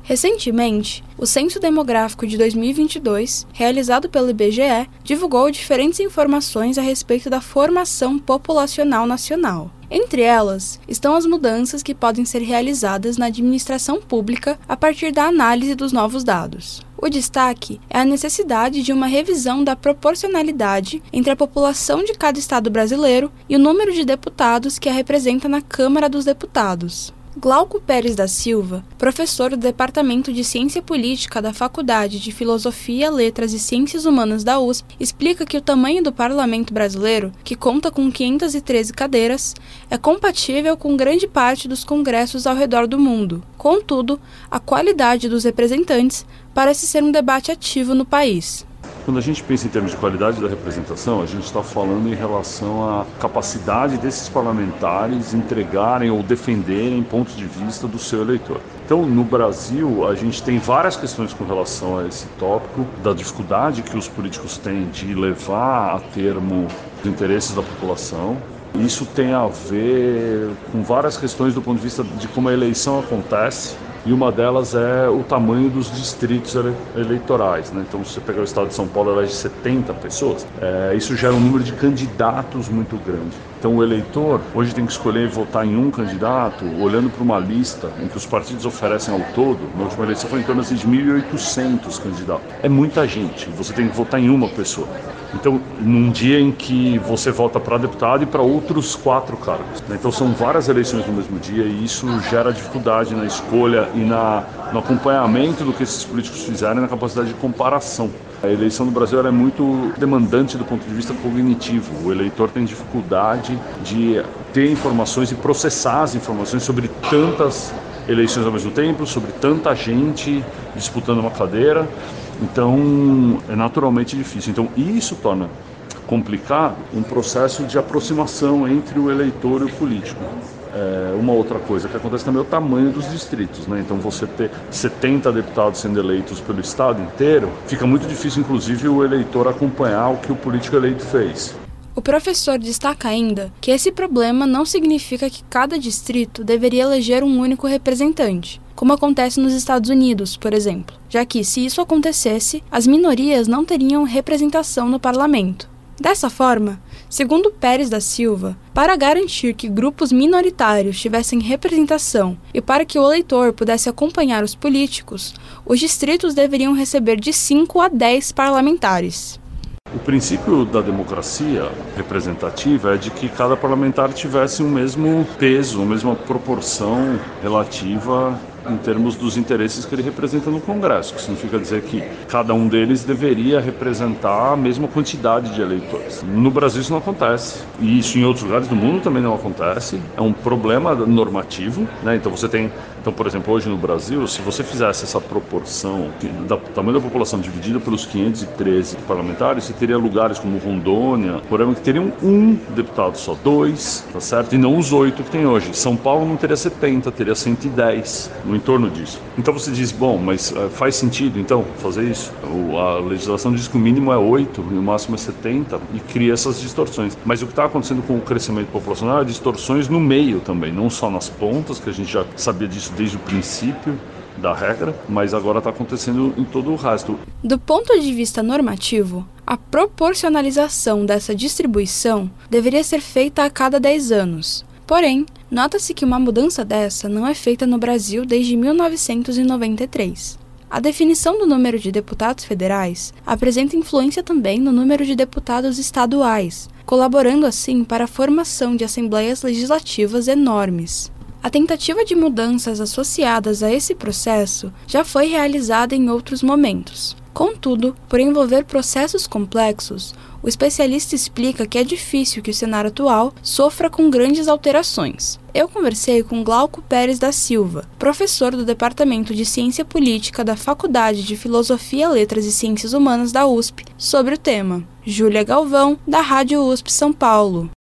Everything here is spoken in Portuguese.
Recentemente, o Censo Demográfico de 2022, realizado pelo IBGE, divulgou diferentes informações a respeito da formação populacional nacional. Entre elas, estão as mudanças que podem ser realizadas na administração pública a partir da análise dos novos dados. O destaque é a necessidade de uma revisão da proporcionalidade entre a população de cada estado brasileiro e o número de deputados que a representa na Câmara dos Deputados. Glauco Pérez da Silva, professor do Departamento de Ciência Política da Faculdade de Filosofia, Letras e Ciências Humanas da USP, explica que o tamanho do parlamento brasileiro, que conta com 513 cadeiras, é compatível com grande parte dos congressos ao redor do mundo. Contudo, a qualidade dos representantes parece ser um debate ativo no país. Quando a gente pensa em termos de qualidade da representação, a gente está falando em relação à capacidade desses parlamentares entregarem ou defenderem pontos de vista do seu eleitor. Então, no Brasil, a gente tem várias questões com relação a esse tópico, da dificuldade que os políticos têm de levar a termo os interesses da população. Isso tem a ver com várias questões do ponto de vista de como a eleição acontece. E uma delas é o tamanho dos distritos eleitorais, né? Então, se você pegar o estado de São Paulo, elege 70 pessoas, isso gera um número de candidatos muito grande. Então, o eleitor hoje tem que escolher votar em um candidato, olhando para uma lista em que os partidos oferecem ao todo. Na última eleição foi em torno de 1.800 candidatos. É muita gente, você tem que votar em uma pessoa. Então, num dia em que você vota para deputado e para outros 4 cargos, né? Então, são várias eleições no mesmo dia e isso gera dificuldade na escolha e no acompanhamento do que esses políticos fizerem e na capacidade de comparação. A eleição no Brasil ela é muito demandante do ponto de vista cognitivo. O eleitor tem dificuldade de ter informações e processar as informações sobre tantas eleições ao mesmo tempo, sobre tanta gente disputando uma cadeira. Então, é naturalmente difícil. Então, isso torna complicado um processo de aproximação entre o eleitor e o político. Uma outra coisa que acontece também é o tamanho dos distritos, né? Então, você ter 70 deputados sendo eleitos pelo estado inteiro, fica muito difícil, inclusive, o eleitor acompanhar o que o político eleito fez. O professor destaca ainda que esse problema não significa que cada distrito deveria eleger um único representante, como acontece nos Estados Unidos, por exemplo, já que, se isso acontecesse, as minorias não teriam representação no parlamento. Dessa forma, segundo Pérez da Silva, para garantir que grupos minoritários tivessem representação e para que o eleitor pudesse acompanhar os políticos, os distritos deveriam receber de 5 a 10 parlamentares. O princípio da democracia representativa é de que cada parlamentar tivesse o mesmo peso, a mesma proporção relativa em termos dos interesses que ele representa no Congresso, que significa dizer que cada um deles deveria representar a mesma quantidade de eleitores. No Brasil isso não acontece, e isso em outros lugares do mundo também não acontece, é um problema normativo, né? Então, por exemplo, hoje no Brasil, se você fizesse essa proporção do tamanho da população dividida pelos 513 parlamentares, você teria lugares como Rondônia, Roraima, que teriam um deputado só, 2, tá certo? E não os 8 que tem hoje. São Paulo não teria 70, teria 110. No entorno disso. Então você diz, bom, mas faz sentido então fazer isso? A legislação diz que o mínimo é 8 e o máximo é 70 e cria essas distorções. Mas o que está acontecendo com o crescimento populacional é distorções no meio também, não só nas pontas, que a gente já sabia disso desde o princípio da regra, mas agora está acontecendo em todo o resto. Do ponto de vista normativo, a proporcionalização dessa distribuição deveria ser feita a cada 10 anos. Porém, nota-se que uma mudança dessa não é feita no Brasil desde 1993. A definição do número de deputados federais apresenta influência também no número de deputados estaduais, colaborando assim para a formação de assembleias legislativas enormes. A tentativa de mudanças associadas a esse processo já foi realizada em outros momentos. Contudo, por envolver processos complexos, o especialista explica que é difícil que o cenário atual sofra com grandes alterações. Eu conversei com Glauco Pérez da Silva, professor do Departamento de Ciência Política da Faculdade de Filosofia, Letras e Ciências Humanas da USP, sobre o tema. Júlia Galvão, da Rádio USP São Paulo.